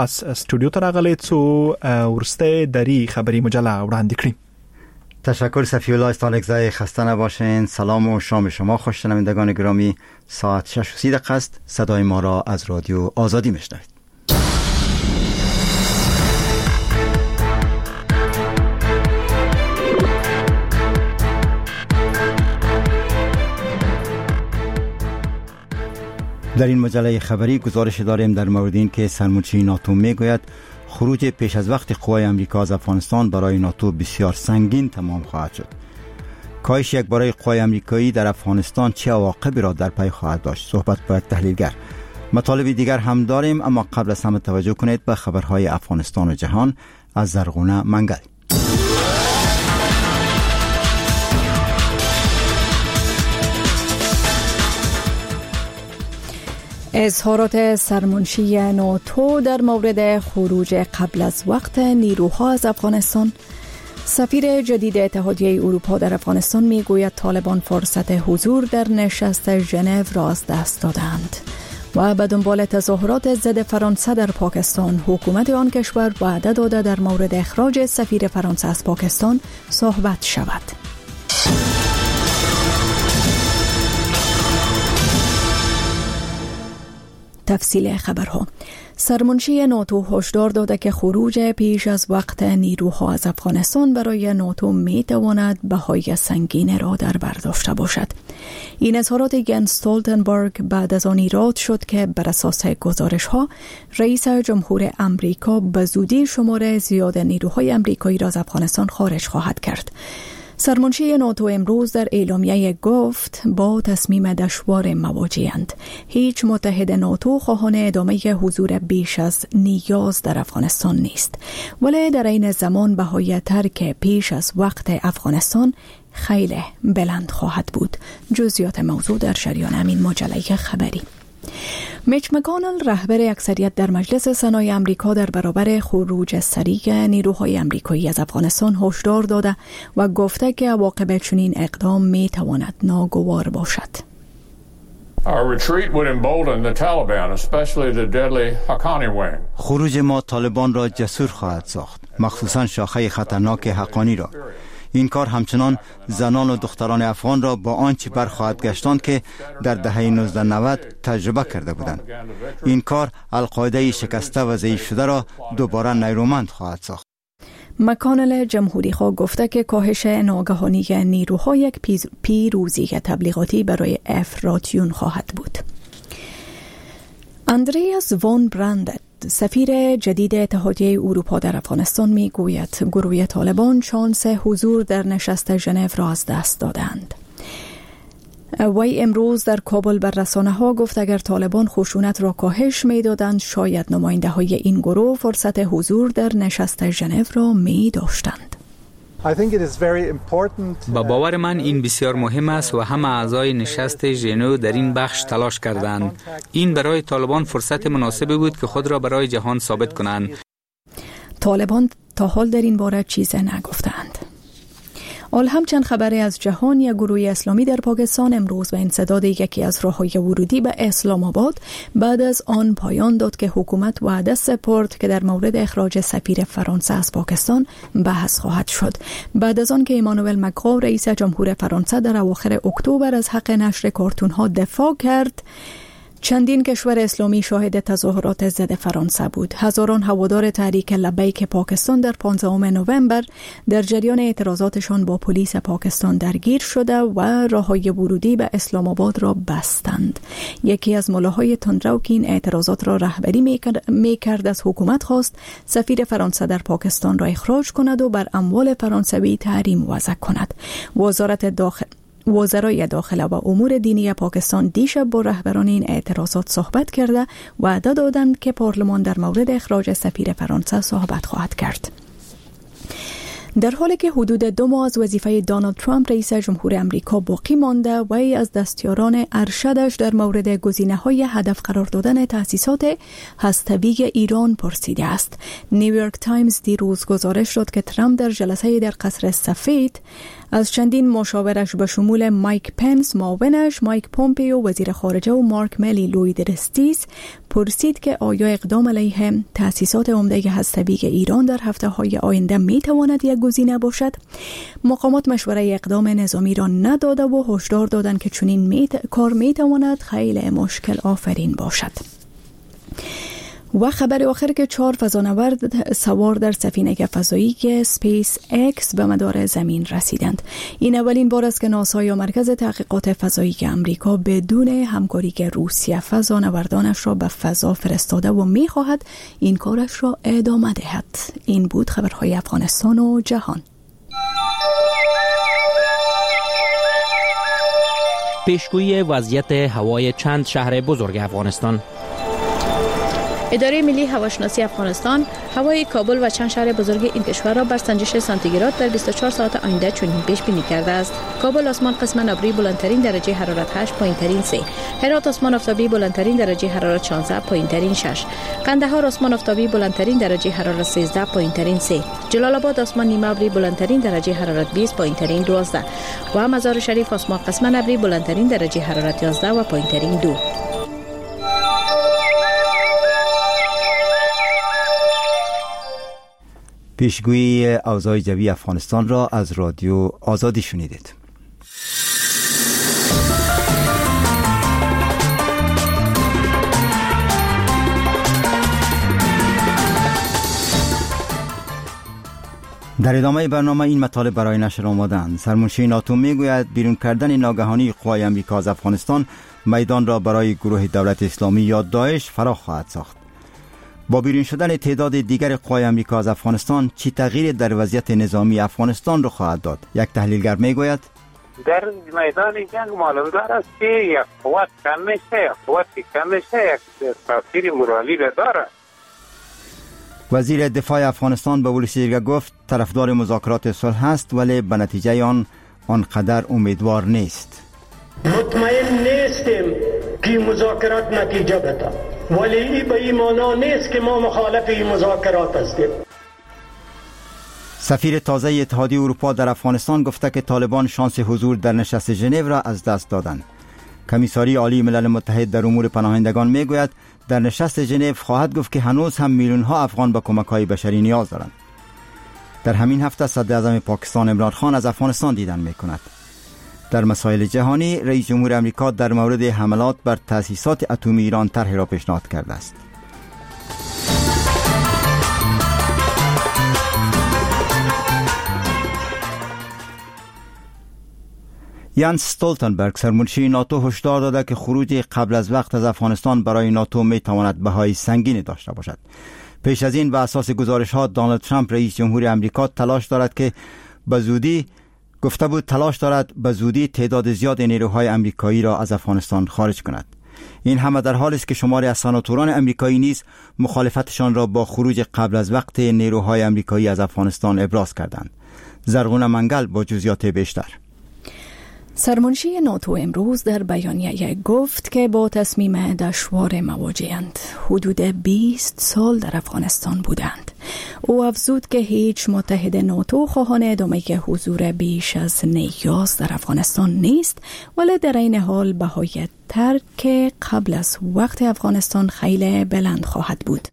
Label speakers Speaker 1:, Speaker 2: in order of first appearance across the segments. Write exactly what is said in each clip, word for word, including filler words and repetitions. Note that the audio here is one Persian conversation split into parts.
Speaker 1: از استودیو ته راغلی څو ورسته دری خبری مجله وړاندې کړیم.
Speaker 2: تشکر صفی الله استالکزای، خسته نباشین. سلام و شام شما خوش شنوندگان گرامی. ساعت شش و سی دقیقه است. صدای ما را از رادیو آزادی میشنوید. در این مجله خبری گزارش داریم در مورد این که سرمنشی ناتو میگوید خروج پیش از وقت قوای امریکا از افغانستان برای ناتو بسیار سنگین تمام خواهد شد. کاهش یک باره قوای امریکایی در افغانستان چه عواقبی را در پی خواهد داشت؟ صحبت با یک تحلیلگر. مطالب دیگر هم داریم، اما قبل از همه توجه کنید به خبرهای افغانستان و جهان از زرغونه منگل.
Speaker 3: اظهارات سرمنشی ناتو در مورد خروج قبل از وقت نیروها از افغانستان. سفیر جدید اتحادیه اروپا در افغانستان میگوید طالبان فرصت حضور در نشست ژنو را از دست دادند. و به دنبال تظاهرات ضد فرانسه در پاکستان، حکومت آن کشور وعده داده در مورد اخراج سفیر فرانسه از پاکستان صحبت شود. تفصیل خبرها. سرمنشی ناتو هشدار داده که خروج پیش از وقت نیروها از افغانستان برای ناتو می تواند بهای سنگین را در بر داشته باشد. این اظهارات ینس استولتنبرگ بعد از آن ایراد شد که بر اساس گزارش ها رئیس جمهور امریکا به زودی شمار زیاد نیروهای امریکایی را از افغانستان خارج خواهد کرد. سرمنشی ناتو امروز در اعلامیه گفت با تصمیم دشوار مواجه‌اند. هیچ متحد ناتو خواهان ادامه حضور بیش از نیاز در افغانستان نیست، ولی در این زمان بهای ترک پیش از وقت افغانستان خیلی بلند خواهد بود. جزئیات موضوع در جریان همین مجله خبری. میچ مکانل رهبر اکثریت در مجلس سنای امریکا در برابر خروج سریع نیروهای امریکایی از افغانستان هشدار داده و گفته که عواقب چنین اقدام می تواند ناگوار باشد.
Speaker 2: خروج ما طالبان را جسور خواهد ساخت، مخصوصا شاخه خطرناک حقانی را. این کار همچنان زنان و دختران افغان را با آنچه برخواهد گشتاند که در دهه نوزده نود تجربه کرده بودند. این کار القاعده شکسته و ضعیف شده را دوباره نیرومند خواهد ساخت.
Speaker 3: مکانل جمهوری خواه گفته که کاهش ناگهانی نیروها یک پیروزی تبلیغاتی برای افراطیون خواهد بود. اندریاس وان برندت، سفیر جدید اتحادیه اروپا در افغانستان میگوید گروه طالبان شانس حضور در نشست ژنو را از دست دادند. وی امروز در کابل بر رسانه ها گفت اگر طالبان خشونت را کاهش می دادند شاید نماینده های این گروه فرصت حضور در نشست ژنو را می داشتند.
Speaker 4: با باور من این بسیار مهم است و همه اعضای نشست ژنو در این بخش تلاش کردند. این برای طالبان فرصت مناسبی بود که خود را برای جهان ثابت کنند.
Speaker 3: طالبان تا حال در این باره چیز نگفتند. آل همچند خبری از جهان، یک گروه اسلامی در پاکستان امروز به انسداد یکی از راههای ورودی به اسلام آباد بعد از آن پایان داد که حکومت وعده سپرد که در مورد اخراج سفیر فرانسه از پاکستان بحث خواهد شد. بعد از آن که ایمانوئل مکرون رئیس جمهور فرانسه در اواخر اکتبر از حق نشر کارتون‌ها دفاع کرد، چندین کشور اسلامی شاهد تظاهرات ضد فرانسه بود. هزاران هوادار تحریک لبیک پاکستان در پانزدهم نوامبر در جریان اعتراضاتشان با پلیس پاکستان درگیر شده و راههای ورودی به اسلام آباد را بستند. یکی از ملاهای تندرو که این اعتراضات را رهبری میکرد از حکومت خواست سفیر فرانسه در پاکستان را اخراج کند و بر اموال فرانسوی تحریم وضع کند. وزارت داخل وزرای داخله و امور دینی پاکستان دیشب با رهبران این اعتراضات صحبت کرده و وعده دادند که پارلمان در مورد اخراج سفیر فرانسه صحبت خواهد کرد. در حالی که حدود دو ماه از وظیفه دونالد ترامپ رئیس جمهور امریکا باقی مانده، وی از دستیاران ارشدش در مورد گزینه‌های هدف قرار دادن تأسیسات هسته‌ای ایران پرسیده است. نیویورک تایمز دیروز گزارش داد که ترامپ در جلسه در قصر سفید از چندین مشاورش به شمول مایک پنس معاونش، مایک پومپیو وزیر خارجه و مارک ملی لوید رستیس پرسید که آیا اقدام علیه تأسیسات عمده هسته‌ای ایران در هفته‌های آینده می‌تواند یک گزینه باشد. مقامات مشوره اقدام نظامی را نداده و هشدار دادند که چنین میت... کار می‌تواند خیلی مشکل آفرین باشد. و خبر آخر که چهار فضانورد سوار در سفینه فضایی سپیس اکس به مدار زمین رسیدند. این اولین بار است که ناسا یا مرکز تحقیقات فضایی امریکا بدون همکاری که روسیه فضانوردانش را به فضا فرستاده و می‌خواهد این کارش را ادامه دهد. این بود خبرهای افغانستان و جهان.
Speaker 5: پیشگویی وضعیت هوای چند شهر بزرگ افغانستان.
Speaker 6: اداره ملی هواشناسی افغانستان هوای کابل و چند شهر بزرگ این کشور را بر سنجش سانتیگراد در بیست و چهار ساعت آینده چنین پیش بینی کرده است. کابل آسمان قسماً ابری بلندترین درجه حرارت هشت، پایینترین سه. هرات آسمان آفتابی بلندترین درجه حرارت شانزده، پایینترین شش. قندهار آسمان آفتابی بلندترین درجه حرارت سیزده، پایینترین سه. جلال آباد آسمان نیمه ابری بلندترین درجه حرارت بیست، پایینترین دوازده. و مزار شریف آسمان قسماً ابری بلندترین درجه حرارت یازده و پایینترین دو.
Speaker 2: پیشگویی اوضاع جوی افغانستان را از رادیو آزادی شنیدید. در ادامه برنامه این مطالب برای نشر آمدند. سرمنشی ناتو میگوید بیرون کردن ناگهانی قوای امریکا از افغانستان میدان را برای گروه دولت اسلامی یا داعش فراخ خواهد ساخت. با بیرون شدن تعداد دیگر قوای امریکا از افغانستان چی تغییر در وضعیت نظامی افغانستان را خواهد داد؟ یک تحلیلگر میگوید
Speaker 7: در میدان جنگ معلوم است که یک قوت کم میشه، یک قوت کم میشه، یک تاثیر مورالی داره.
Speaker 2: وزیر دفاع افغانستان به ولسیرگه گفت طرفدار مذاکرات صلح است ولی به نتیجه آن آنقدر امیدوار نیست.
Speaker 8: مطمئن نیستیم که مذاکرات نتیجه بده، ولی این به این معنا نیست که ما مخالف این مذاکرات هستیم.
Speaker 2: سفیر تازه اتحادیه اروپا در افغانستان گفته که طالبان شانس حضور در نشست ژنو را از دست دادند. کمیساری عالی ملل متحد در امور پناهندگان میگوید در نشست ژنو خواهد گفت که هنوز هم میلیون ها افغان به کمک‌های بشری نیاز دارند. در همین هفته صدر اعظم پاکستان عمران خان از افغانستان دیدن میکند. در مسائل جهانی رئیس جمهور امریکا در مورد حملات بر تأسیسات اتمی ایران طرحی را پیشنهاد کرده است. یانس استولتنبرگ سرمنشی ناتو هشدار داده که خروج قبل از وقت از افغانستان برای ناتو می تواند بهای سنگینی داشته باشد. پیش از این به اساس گزارش ها دونالد ترامپ رئیس جمهور امریکا تلاش دارد که به زودی گفته بود تلاش دارد به زودی تعداد زیاد نیروهای امریکایی را از افغانستان خارج کند. این همه در حالی است که شماری از سناتوران امریکایی نیز مخالفتشان را با خروج قبل از وقت نیروهای امریکایی از افغانستان ابراز کردند. زرغون منگل با جزئیات بیشتر.
Speaker 3: سرمنشی ناتو امروز در بیانیه گفت که با تصمیم دشوار مواجه‌اند. حدود بیست سال در افغانستان بودند. او افزود که هیچ متحد ناتو خواهان ادامه حضور بیش از نیاز در افغانستان نیست، ولی در این حال بهای ترک قبل از وقت افغانستان خیلی بلند خواهد بود.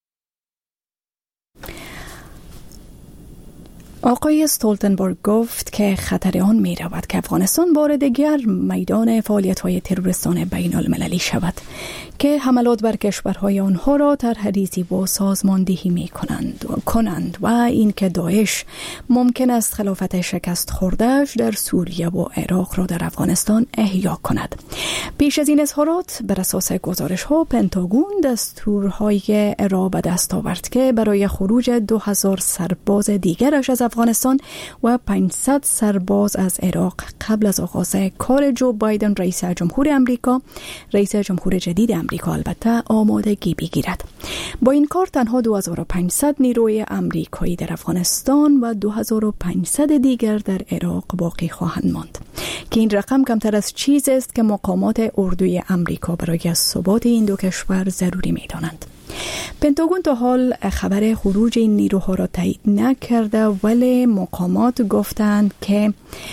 Speaker 3: آقای استولتنبرگ گفت که خطر آن می رود که افغانستان بار دیگر میدان فعالیت های تروریستان بین المللی شود که حملات بر کشورهای آنها را طرح ریزی و سازماندهی می کنند, کنند و اینکه داعش ممکن است خلافت شکست خورده‌اش در سوریه و عراق را در افغانستان احیا کند. پیش از این اظهارات بر اساس گزارش ها پنتاگون دستورهای را به دست آورد که برای خروج دو هزار سرباز دیگرش از افغانستان و پانصد سرباز از عراق قبل از آغاز کار جو بایدن رئیس جمهور امریکا رئیس جمهور جدید امریکا البته آمادگی بگیرد. با این کار تنها دو هزار و پانصد نیروی امریکایی در افغانستان و دو هزار و پانصد دیگر در عراق باقی خواهند ماند که این رقم کمتر از چیزی است که مقامات اردوی امریکا برای ثبات این دو کشور ضروری می‌دانند. پنتاگون تا حال خبر خروج این نیروها را تایید نکرده، ولی مقامات گفتند که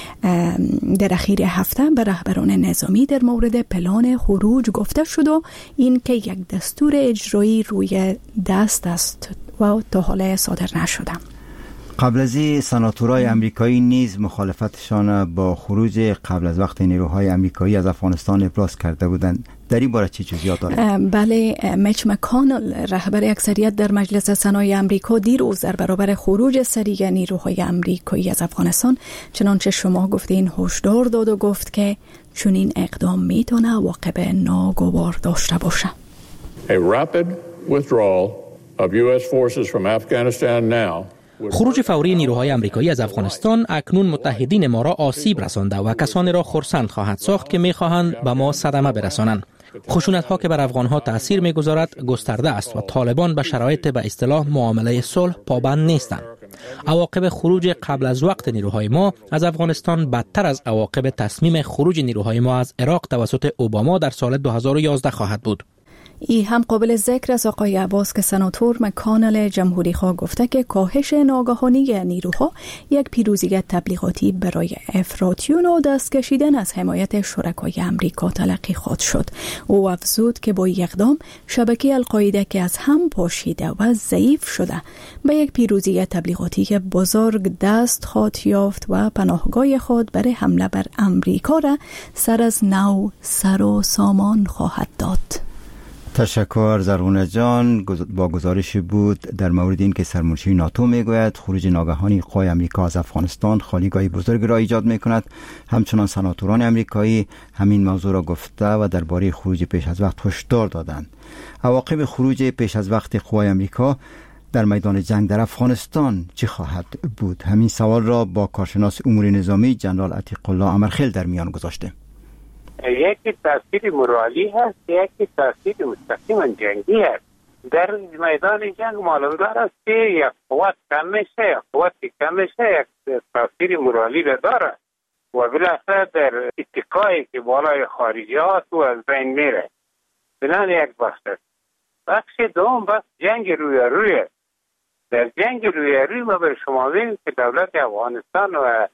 Speaker 3: در اخیر هفته به رهبران نظامی در مورد پلان خروج گفته شد و این که یک دستور اجرایی روی دست است و تا حال صادر نشده.
Speaker 2: قبل از این سناتورای امریکایی نیز مخالفتشان با خروج قبل از وقت نیروهای امریکایی از افغانستان ابراز کرده بودند. در این باره چه جزئیات دارید؟
Speaker 3: بله، میچ مکانل رهبر اکثریت در مجلس سنای امریکا دیروز در برابر خروج سریع نیروهای امریکایی از افغانستان چنانچه شما گفتین هشدار داد و گفت که چون این اقدام میتونه عواقب ناگوار داشته باشه.
Speaker 9: A rapid withdrawal of U S forces from Afghanistan now.
Speaker 5: خروج فوری نیروهای امریکایی از افغانستان اکنون متحدین ما را آسیب رسانده و کسانی را خرسند خواهد ساخت که می‌خواهند به ما صدمه برسانند. خشونت‌ها که بر افغان‌ها تأثیر می‌گذارد گسترده است و طالبان به شرایط به اصطلاح معامله صلح پابند نیستند. عواقب خروج قبل از وقت نیروهای ما از افغانستان بدتر از عواقب تصمیم خروج نیروهای ما از عراق توسط اوباما در سال دو هزار و یازده خواهد بود.
Speaker 3: ای هم قابل ذکر از آقای عباس که سناتور مکانل جمهوری خواه گفته که کاهش ناگهانی نیروها یک پیروزی تبلیغاتی برای افراطیون و دست کشیدن از حمایت شرکای امریکا تلقی خواهد شد. او افزود که با اقدام شبکه القاعده که از هم پاشیده و ضعیف شده به یک پیروزی تبلیغاتی بزرگ دست خواهد یافت و پناهگاه خود برای حمله بر امریکا را سر از نو سر و سامان خواهد داد.
Speaker 2: تشکر زرغونه جان. با گزارشی بود در مورد این که سرمنشی ناتو میگوید خروج ناگهانی قوای امریکا از افغانستان خالیگاهی بزرگ را ایجاد میکند. همچنان سناتوران امریکایی همین موضوع را گفته و درباره خروج پیش از وقت هشدار دادند. عواقب خروج پیش از وقت قوای امریکا در میدان جنگ در افغانستان چه خواهد بود؟ همین سوال را با کارشناس امور نظامی جنرال عتیق الله امرخیل در میان گذاشته.
Speaker 7: یکی تاثیر مورالی هست، یکی تاثیر مستقیما جنگی هست. در میدان جنگ معلومدار است که یک قوت کم میشه، یک قوت کم میشه یک تاثیر مورالی را داره و بالاخره در اتکایی که بالای خارجیات و از بین میره. بنان یک بخش است. بخش دوم بخش جنگ روی روی. در جنگ روی روی ما به شما بگیم که دولت افغانستان و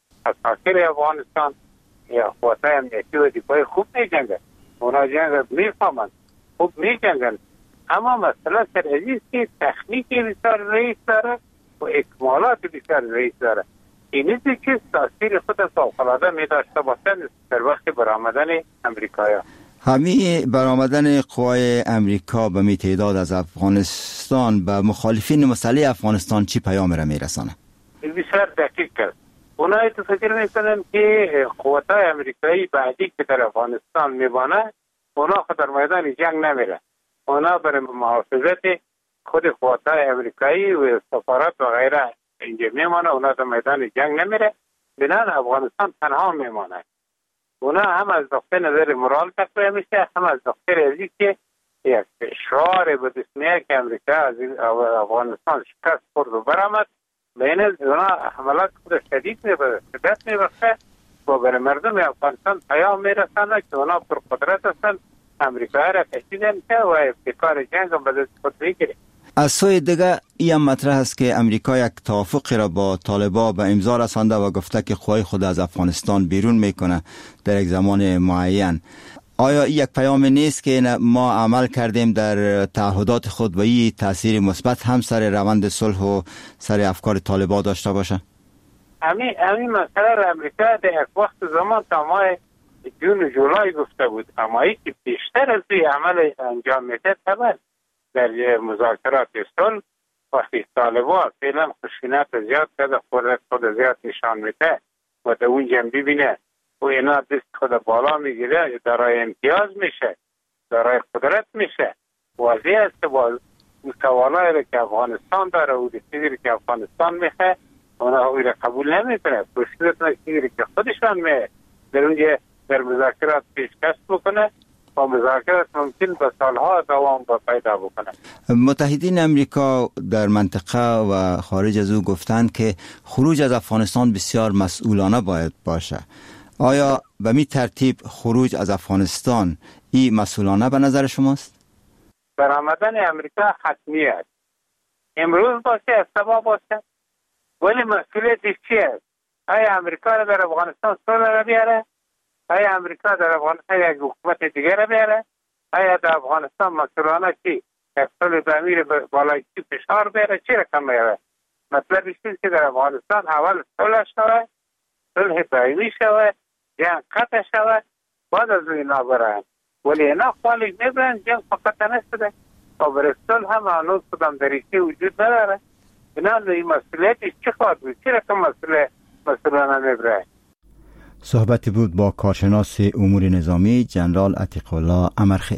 Speaker 7: عساکر افغانستان یا قوات امنیتی و دفاعی خوب می جنگن، اونا جنگ می فهمند، خوب می جنگن. اما مسئله سر عزیز که تکنیک بسیار رئیس داره و اکمالات بسیار رئیس داره. این چیزی که تاثیر خود فوق‌العاده می داشته باشند در وقت برآمدن امریکایا.
Speaker 2: همین برآمدن قوای امریکا به می تعداد از افغانستان به مخالفین مسئله افغانستان چی پیام را می رسانه؟
Speaker 7: بسیار دقیق است. اونا تو فکر میکنن که قوت‌های امریکایی بعدی که در افغانستان میبانه اونا خود در میدان جنگ نمیره. اونا برای محافظت خود قوت‌های امریکایی و سفارت و غیره اینجا میمانه، اونا در میدان جنگ نمیره. بنان افغانستان تنها میمانه. اونا هم از نقطه نظر مورال تقویه میشه، هم از نقطه ریاضی که یک شعار به دسمیه که امریکا از افغانستان شکست خورد و برآمد. بین اونا حملات خود شدید میبره، شدت میبره و برای مردم افغانستان پیام میرسانه که اونا پر قدرت هستن، امریکایی را کشیدن که و ابتکار جنگ هم به دست خود بگیره.
Speaker 2: از سوی دیگه این مطرح است که امریکا یک توافقی را با طالبان به امضا رسانده و گفته که قوای خود از افغانستان بیرون میکنه در یک زمان معین. آیا این یک پیام نیست که ما عمل کردیم در تعهدات خود و این تاثیر مثبت هم سر روند صلح و سر افکار طالبان داشته باشه؟
Speaker 7: همین همین مسئله را امریکا در یک وقت زمان تا ماه جون و جولای گفته بود، اما ای که بیشتر از این عمل انجام میده طبعا در مذاکرات صلح وقتی طالبان فعلا خشونت زیاد کرده، خودت خود زیاد نشان میده و در اون جنبی بینه و اینا دست خود بالا میگیره، دارای امتیاز میشه، دارای قدرت میشه. واضح است که با سوالایی که افغانستان داره و چیزی که افغانستان میخه اونا اوی را قبول نمیکنه. پرسیدت نکیزی که خودشان می در اونجا در مذاکرات پیشکش بکنه و مذاکرات ممکن به سالها دوام پیدا بکنه.
Speaker 2: متحدین امریکا در منطقه و خارج از او گفتند که خروج از افغانستان بسیار مسئولانه باید باشه. آیا به می ترتیب خروج از افغانستان این مسئولانه به نظر شماست؟
Speaker 7: برآمدن امریکا حتمی است. امروز باشه از سبا باشه، ولی مسئولیتش چی است؟ آیا امریکا را در افغانستان صلح را بیاره؟ آیا امریکا در افغانستان یک حکومت دیگر را بیاره؟ آیا در افغانستان مسئولانه چی؟ یک صلح تعمیر بالای چی فشار بیاره؟ چی رقم بیاره؟ مطلب است که در افغانستان اول صلح شود، صلح دائمی شود، جنگ قطع شود، بعد از اینا برن. ولی اینا خواهی میبرن جنگ فقط نشده و برای صلح هم هنوز کدام دریچه وجود نداره. اینا این مسئولیتش چی خواهد بود؟ چی رقم مسئله مسئولانه میبره؟
Speaker 2: صحبتی بود با کارشناس امور نظامی جنرال عتیق الله امرخیل.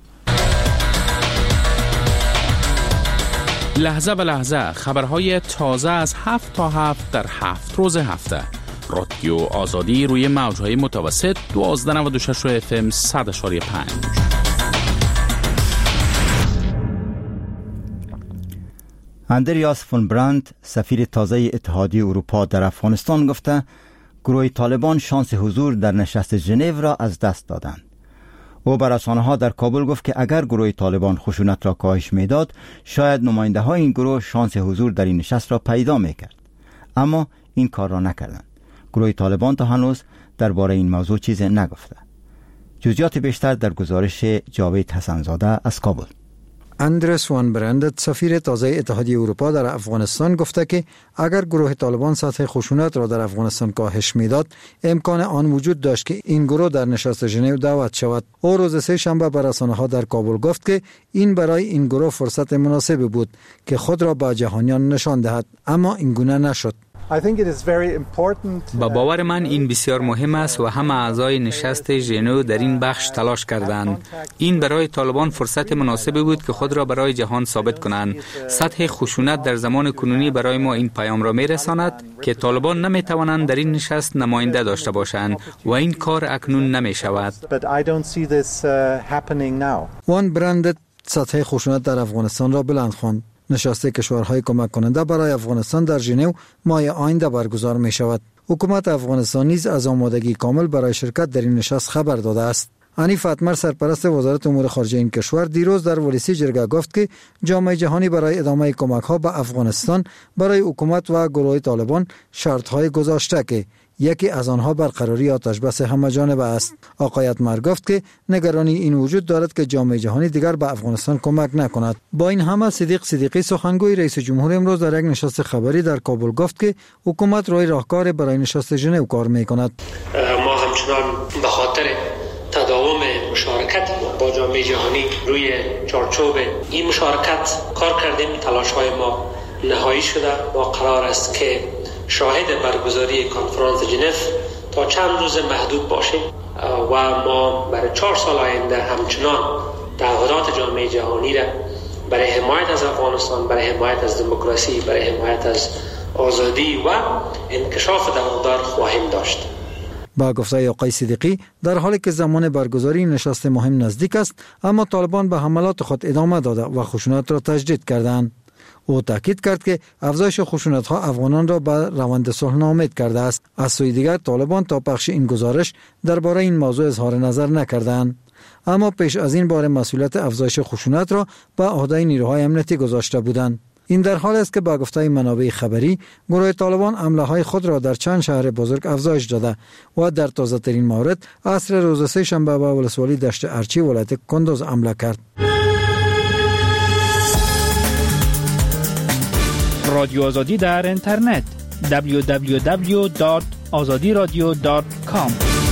Speaker 10: لحظه به لحظه خبرهای تازه از هفت تا هفت در هفت روز هفته. رادیو آزادی روی موجهای متوسط دوازده نود و شش اف ام صد اشاری پنج.
Speaker 2: اندریاس فون براند سفیر تازه اتحادیه اروپا در افغانستان گفته گروه طالبان شانس حضور در نشست ژنو را از دست دادند. او بر رسانه‌ها در کابل گفت که اگر گروه طالبان خشونت را کاهش میداد شاید نماینده های این گروه شانس حضور در این نشست را پیدا میکرد، اما این کار را نکردند. گروه طالبان تا هنوز درباره این موضوع چیزی نگفته. جزئیات بیشتر در گزارش جاوید حسنزاده از کابل.
Speaker 11: اندرس وان برند سفیر تازه اتحادیه اروپا در افغانستان گفته که اگر گروه طالبان سطح خشونت را در افغانستان کاهش میداد امکان آن وجود داشت که این گروه در نشست ژنو دعوت شود. او روز سه شنبه به رسانه‌ها در کابل گفت که این برای این گروه فرصت مناسبی بود که خود را به جهانیان نشان دهد، اما این گونه نشد.
Speaker 4: با باور من این بسیار مهم است و همه اعضای نشست ژنو در این بخش تلاش کردند. این برای طالبان فرصت مناسبی بود که خود را برای جهان ثابت کنند. سطح خشونت در زمان کنونی برای ما این پیام را میرساند که طالبان نمی توانند در این نشست نماینده داشته باشند و این کار اکنون نمی شود.
Speaker 11: وان برند سطح خشونت در افغانستان را بلند خواند. نشست کشورهای کمک کننده برای افغانستان در ژنو ماه آینده برگزار می شود. حکومت افغانستان نیز از آمادگی کامل برای شرکت در این نشست خبر داده است. حنیف اتمر سرپرست وزارت امور خارجه این کشور دیروز در ولسی جرگه گفت که جامعه جهانی برای ادامه کمک ها به افغانستان برای حکومت و گروه طالبان شرط های گذاشته که یکی از آنها برقراری آتش بس همه جانبه است. آقای اتمر گفت که نگرانی این وجود دارد که جامعه جهانی دیگر به افغانستان کمک نکند. با این همه صدیق صدیقی سخنگوی رئیس جمهور امروز در یک نشست خبری در کابل گفت که حکومت روی راهکار برای نشست ژنو کار میکند.
Speaker 12: ما همچنان به خاطر تداوم مشارکت با جامعه جهانی روی چارچوب این مشارکت کار کردیم. تلاش‌های ما نهایی شده و قرار است که شاهد برگزاری کنفرانس ژنو تا چند روز محدود باشیم و ما برای چهار سال آینده همچنان تعهدات جامعه جهانی را برای حمایت از افغانستان، برای حمایت از دموکراسی، برای حمایت از آزادی و انکشاف دوامدار خواهیم داشت.
Speaker 11: با گفته آقای صدیقی در حالی که زمان برگزاری نشست مهم نزدیک است، اما طالبان به حملات خود ادامه داده و خشونت را تجدید کردند. او تاکید کرد که افزایش خشونت ها افغانان را به روند صلح ناامید کرده است. از سوی دیگر طالبان تا پخش این گزارش درباره این موضوع اظهار نظر نکردند، اما پیش از این بار مسئولیت افزایش خشونت را به عهده نیروهای امنیتی گذاشته بودند. این در حال است که با گفته منابع خبری گروه طالبان حمله های خود را در چند شهر بزرگ افزایش داده و در تازه ترین مورد عصر روز سه شنبه به ولسوالی دشت ارچی ولایت کندوز حمله کرد.
Speaker 13: رادیو آزادی در اینترنت دبلیو دبلیو دبلیو دات آزادی رادیو دات کام.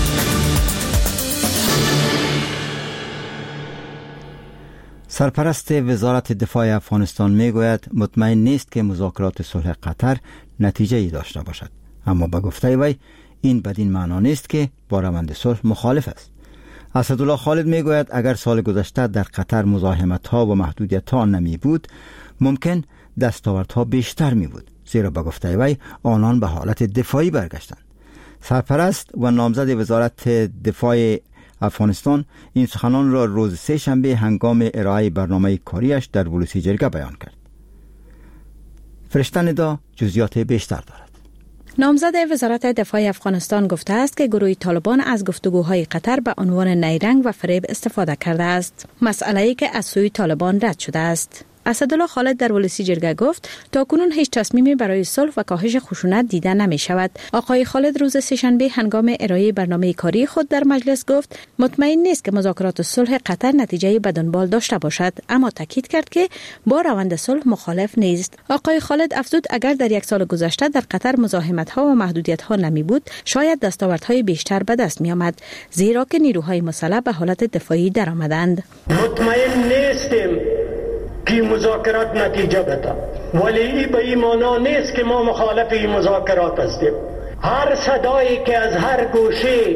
Speaker 2: سرپرست وزارت دفاع افغانستان میگوید مطمئن نیست که مذاکرات صلح قطر نتیجه ای داشته باشد، اما به گفته وی این بدین معنا نیست که با روند صلح مخالف است. اسدالله خالد میگوید اگر سال گذشته در قطر مزاحمت ها و محدودیت ها نمی بود ممکن دستاوردها بیشتر می بود، زیرا به گفته وی آنان به حالت دفاعی برگشتند. سرپرست و نامزد وزارت دفاع افغانستان این سخنان را روز سه شنبه هنگام ارائه برنامه کاریش در ولسی جرگه بیان کرد. فرشته ندا جزئیات بیشتر دارد.
Speaker 6: نامزد وزارت دفاع افغانستان گفته است که گروه طالبان از گفتگوهای قطر به عنوان نیرنگ و فریب استفاده کرده است، مسئله‌ای که از سوی طالبان رد شده است. اسدالله خالد در ولسی جرگه گفت تا کنون هیچ تصمیمی برای صلح و کاهش خشونت دیده نمی شود. آقای خالد روز سه‌شنبه هنگام ارائه برنامه کاری خود در مجلس گفت مطمئن نیست که مذاکرات صلح قطر نتیجه به دنبال داشته باشد، اما تاکید کرد که با روند صلح مخالف نیست. آقای خالد افزود اگر در یک سال گذشته در قطر مزاحمت‌ها و محدودیت‌ها نمی بود شاید دستاوردهای بیشتر به دست می آمد، زیرا که نیروهای مسلح به حالت دفاعی درآمدند.
Speaker 8: مطمئن نیستیم که مذاکرات نتیجه بده، ولی به این معنا نیست که ما مخالف این مذاکرات هستیم. هر صدایی که از هر گوشه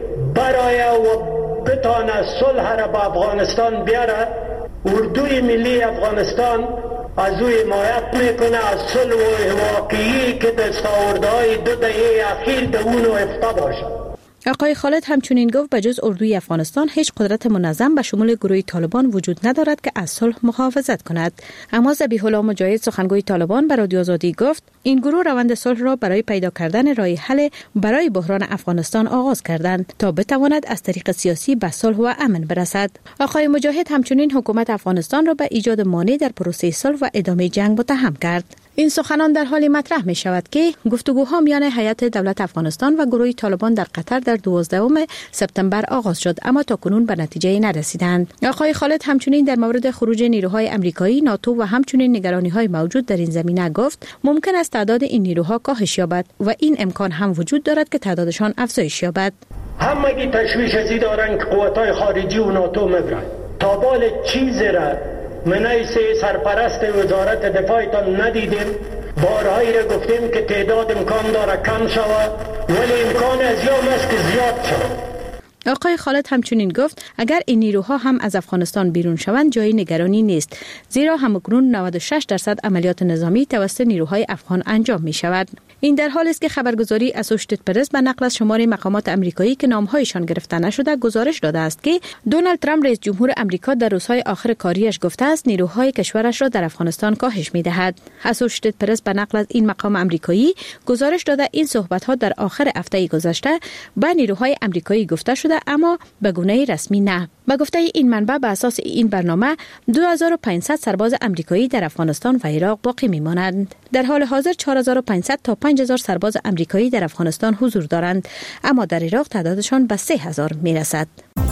Speaker 8: برای و بتانه صلح را به افغانستان بیاره، اردوی ملی افغانستان از او حمایت میکنه، از صلح و واقعی که دستاوردهای دو دهه اخیر به اونو افتا باشه.
Speaker 6: آقای خالد همچنین گفت بجز اردوی افغانستان هیچ قدرت منظم به شمول گروه طالبان وجود ندارد که از صلح محافظت کند. اما ذبیح الله مجاهد سخنگوی طالبان به رادیو آزادی گفت این گروه روند صلح را برای پیدا کردن راه حل برای بحران افغانستان آغاز کردند تا بتواند از طریق سیاسی به صلح و امن برسد. آقای مجاهد همچنین حکومت افغانستان را به ایجاد مانع در پروسه صلح و ادامه جنگ متهم کرد. این سخنان در حالی مطرح می شود که گفتگوها میان هیئت دولت افغانستان و گروه طالبان در قطر در دوازدهم سپتامبر آغاز شد، اما تا کنون به نتیجه نرسیدند. آقای خالد همچنین در مورد خروج نیروهای آمریکایی، ناتو و همچنین نگرانی‌های موجود در این زمینه گفت ممکن است تعداد این نیروها کاهش یابد و این امکان هم وجود دارد که تعدادشان افزایش یابد.
Speaker 8: همگی تشویش ازی دارن که قوت‌های خارجی و ناتو میبرن. تا بال چیزی را منیس سرپرست وزارت دفاعتان ندیدیم. بارهایی را گفتیم که تعداد امکان داره کم شود، ولی امکان از یام است که زیاد شود.
Speaker 6: آقای خالد همچنین گفت اگر این نیروها هم از افغانستان بیرون شوند جای نگرانی نیست، زیرا همکنون نود و شش درصد عملیات نظامی توسط نیروهای افغان انجام می شود. این در حالی است که خبرگزاری اسوشیتد پرس به نقل از شمار مقامات آمریکایی که نامهایشان گرفته نشده گزارش داده است که دونالد ترامپ رئیس جمهور آمریکا در روزهای آخر کاریش گفته است نیروهای کشورش را در افغانستان کاهش می دهد. اسوشیتد پرس به نقل از این مقام آمریکایی گزارش داده این صحبت ها در آخر هفته گذشته به نیروهای آمریکایی گفته شده، اما به گونه رسمی نه. به گفته این منبع به اساس این برنامه دو هزار و پانصد سرباز آمریکایی در افغانستان و عراق باقی میمانند. در حال حاضر چهار هزار و پانصد تا پنج هزار سرباز آمریکایی در افغانستان حضور دارند، اما در عراق تعدادشان به سه هزار میرسد.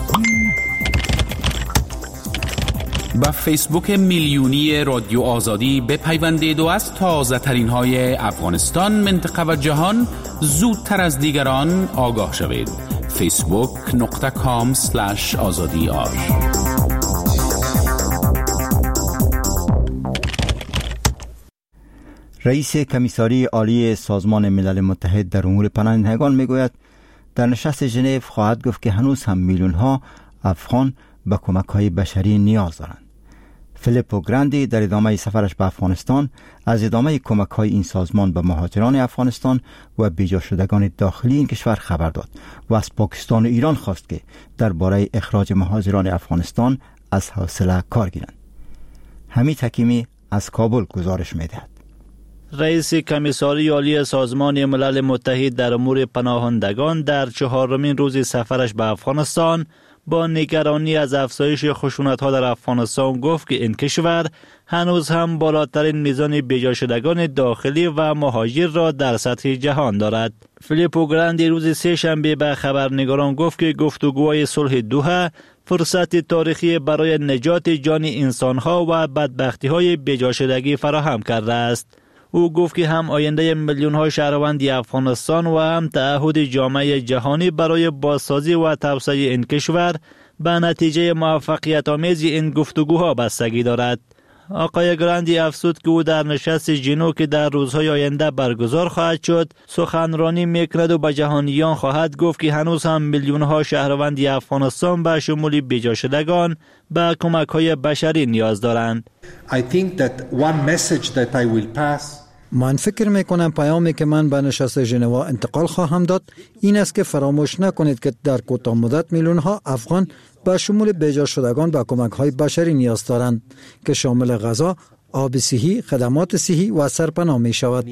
Speaker 10: با فیسبوک میلیونی رادیو آزادی بپیوندید و از تازه ترین های افغانستان، منطقه و جهان زودتر از دیگران آگاه شوید. فیسبوک نقطه کام سلش آزادی آر.
Speaker 2: رئیس کمیساری عالی سازمان ملل متحد در امور پناهندگان میگوید در نشست ژنو خواهد گفت که هنوز هم میلیون ها افغان به کمک های بشری نیاز دارند. فیلیپو گراندی در ادامه سفرش به افغانستان از ادامه کمک های این سازمان به مهاجران افغانستان و بیجا شدگان داخلی این کشور خبر داد و از پاکستان و ایران خواست که درباره اخراج مهاجران افغانستان از حوصله کار گیرند. حمید حکیمی از کابل گزارش می‌دهد.
Speaker 14: رئیس کمیساری عالی سازمان ملل متحد در امور پناهندگان در چهارمین روز سفرش به افغانستان با نگرانی از افزایش خشونت‌ها در افغانستان گفت که این کشور هنوز هم بالاترین میزان بیجا شدگان داخلی و مهاجر را در سطح جهان دارد. فیلیپو گراندی روز سه شنبه به خبرنگاران گفت که گفتگوهای صلح دوحه فرصت تاریخی برای نجات جان انسان‌ها و بدبختی‌های بیجا شدگی فراهم کرده است. او گفت که هم آینده میلیون ها شهروند افغانستان و هم تعهد جامعه جهانی برای بازسازی و توسعه این کشور به نتیجه موفقیت آمیز این گفتگوها بستگی دارد. آقای گراندی افزود که او در نشست ژنو که در روزهای آینده برگزار خواهد شد سخنرانی میکند و به جهانیان خواهد گفت که هنوز هم میلیون ها شهروند افغانستان به شمول بیجا شدگان به کمک های بشری نیاز دارند.
Speaker 15: I think that one message that I will pass
Speaker 11: من فکر میکنم پیامی که من به نشست ژنو انتقال خواهم داد این است که فراموش نکنید که در کوتاه مدت میلیون ها افغان به شمول بیجا شدگان به کمک های بشری نیاز دارند که شامل غذا، آب صحی، خدمات صحی و سرپناه می شود.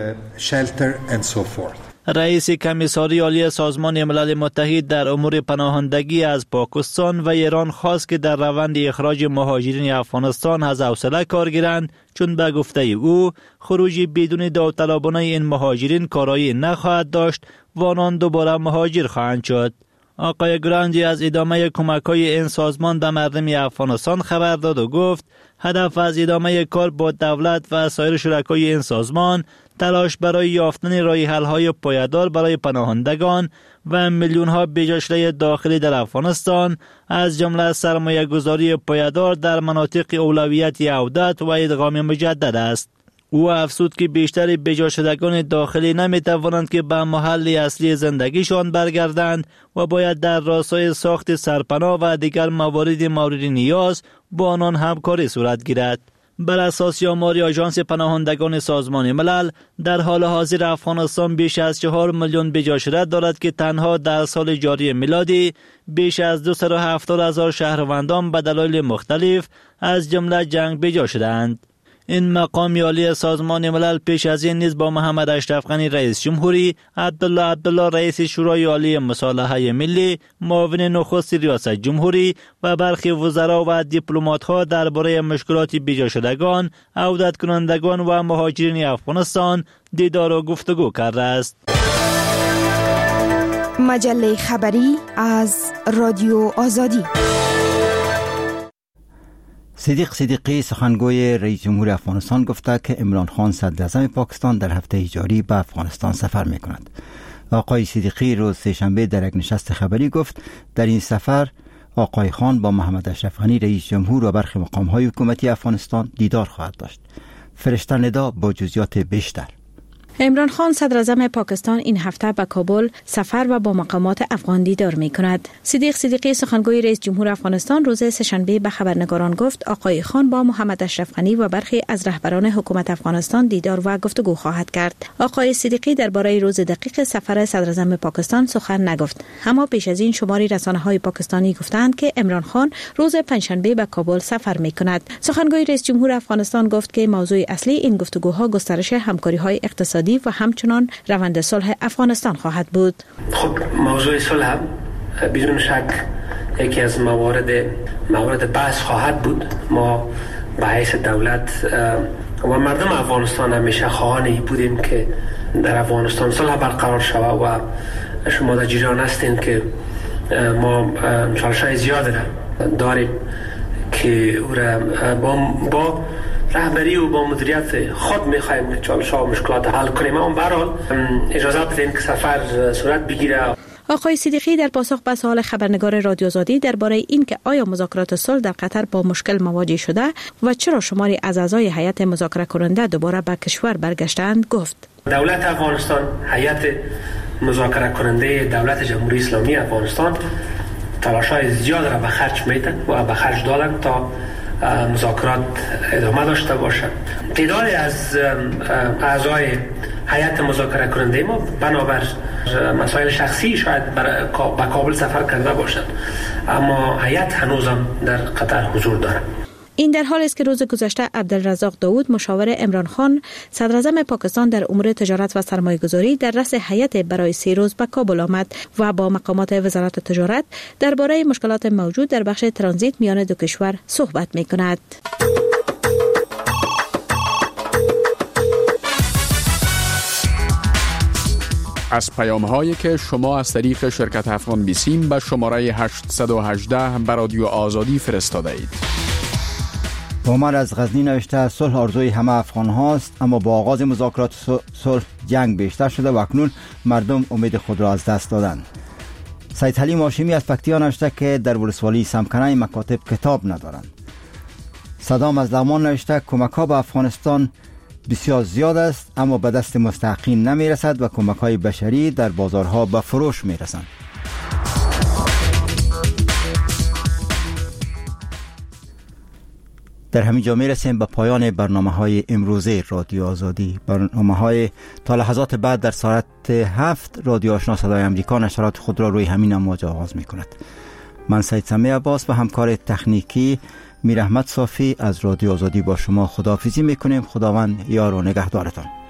Speaker 14: رئیس کمیساری عالی سازمان ملل متحد در امور پناهندگی از پاکستان و ایران خواست که در روند اخراج مهاجرین افغانستان از حوصله کار گیرند، چون به گفته او خروج بدون داوطلبانه این مهاجرین کارایی نخواهد داشت و آنان دوباره مهاجر خواهند شد. آقای گراندی از ادامه کمک‌های این سازمان به مردم افغانستان خبر داد و گفت هدف از ادامه کار با دولت و سایر شرکای این سازمان تلاش برای یافتن راه حل‌های پایدار برای پناهندگان و میلیون‌ها بی‌جاشله داخلی در افغانستان، از جمله سرمایه‌گذاری پایدار در مناطق اولویت عودت و ادغام مجدد است. او افزود که بیشتر بی‌جاشدگان داخلی نمی‌توانند که به محل اصلی زندگیشان برگردند و باید در راستای ساخت سرپناه و دیگر موارد مورد نیاز با آنان همکاری صورت گیرد. بر اساس آمار آژانس پناهندگان سازمان ملل، در حال حاضر افغانستان بیش از چهار میلیون بی‌جاشده دارد که تنها در سال جاری میلادی بیش از دویست و هفتاد هزار شهروندان به دلایل مختلف از جمله جنگ بی‌جا شدند. این مقام عالی سازمان ملل پیش از این نیز با محمد اشرف غنی رئیس جمهوری، عبدالله عبدالله رئیس شورای عالی مصالحه ملی، معاون نخست ریاست جمهوری و برخی وزرا و دیپلمات‌ها درباره مشکلات بی‌جا شدگان، عودت کنندگان و مهاجرین افغانستان دیدار و گفتگو کرده است.
Speaker 16: مجله خبری از رادیو آزادی.
Speaker 2: صدیق صدیقی سخنگوی رئیس جمهور افغانستان گفته که عمران خان صدر اعظم پاکستان در هفته جاری به افغانستان سفر می کند. آقای صدیقی روز سه‌شنبه در یک نشست خبری گفت در این سفر آقای خان با محمد اشرف غنی رئیس جمهور و برخی مقام‌های حکومتی افغانستان دیدار خواهد داشت. فرشته ندا با جزئیات بیشتر.
Speaker 6: عمران خان صدر اعظم پاکستان این هفته به کابل سفر و با مقامات افغان دیدار می کند. صدیق صدیقی سخنگوی رئیس جمهور افغانستان روز سه‌شنبه به خبرنگاران گفت آقای خان با محمد اشرف غنی و برخی از رهبران حکومت افغانستان دیدار و گفتگو خواهد کرد. آقای صدیقی درباره روز دقیق سفر صدر اعظم پاکستان سخن نگفت، اما پیش از این شماری رسانه‌های پاکستانی گفتند که عمران خان روز پنجشنبه به کابل سفر می کند. سخنگوی رئیس جمهور افغانستان گفت که موضوع اصلی این گفتگوها گسترش همکاری‌های اقتصادی و همچنان روند صلح افغانستان خواهد بود.
Speaker 12: خب موضوع صلح بدون شک یکی از موارد موارد بحث خواهد بود. ما به حیث دولت و مردم افغانستان همیشه خواهان بودیم که در افغانستان صلح برقرار شود و شما در جریان هستین که ما چالش‌های زیاد داریم که او را با, با رهبری و با مدیریت خود می‌خوایم چالش‌ها و مشکلات حل کنیم. اما به هر حال اجازه بدین که سفر صورت بگیره.
Speaker 6: آقای صدیقی در پاسخ به سوال خبرنگار رادیو آزادی درباره این که آیا مذاکرات صلح در قطر با مشکل مواجه شده و چرا شماری از اعضای هیئت مذاکره کننده دوباره به کشور برگشتند گفت
Speaker 12: دولت افغانستان، هیئت مذاکره کننده دولت جمهوری اسلامی افغانستان تلاش‌های زیاد را به خرج میدن و به خرج دادن تا مذاکرات ادامه داشته باشد. تعدادی از اعضای هیئت مذاکره کننده ما بنابر مسائل شخصی شاید به کابل سفر کرده باشند، اما هیئت هنوزم در قطر حضور دارد.
Speaker 6: این در حالی است که روز گذشته عبدالرزاق داود مشاور عمران خان صدر اعظم پاکستان در امور تجارت و سرمایه‌گذاری در رأس هیئت برای سه روز به کابل آمد و با مقامات وزارت تجارت درباره مشکلات موجود در بخش ترانزیت میان دو کشور صحبت می‌کند.
Speaker 17: از پیام‌هایی که شما از طریق شرکت افغان بیسیم به شماره هشت یک هشت به رادیو آزادی فرستاده اید.
Speaker 2: عمر از غزنی نوشته صلح آرزوی همه افغان هاست، اما با آغاز مذاکرات صلح جنگ بیشتر شده و اکنون مردم امید خود را از دست دادند. سید حلیم هاشمی از پکتیا نوشته که در ولسوالی سمکنه مکاتب کتاب ندارند. صدام از لغمان نوشته کمک ها به افغانستان بسیار زیاد است اما به دست مستحقین نمی رسد و کمک های بشری در بازارها به فروش می رسند. در همین جا می رسیم به پایان برنامه های امروزه رادیو آزادی. برنامه های تا لحظات بعد در ساعت هفت رادیو آشنا صدای امریکا نشرات خود را روی همین امواج آغاز می کند. من سید سمی عباس و همکار تکنیکی میر احمد صافی از رادیو آزادی با شما خداحافظی میکنیم. خداوند یار و نگهدارتان.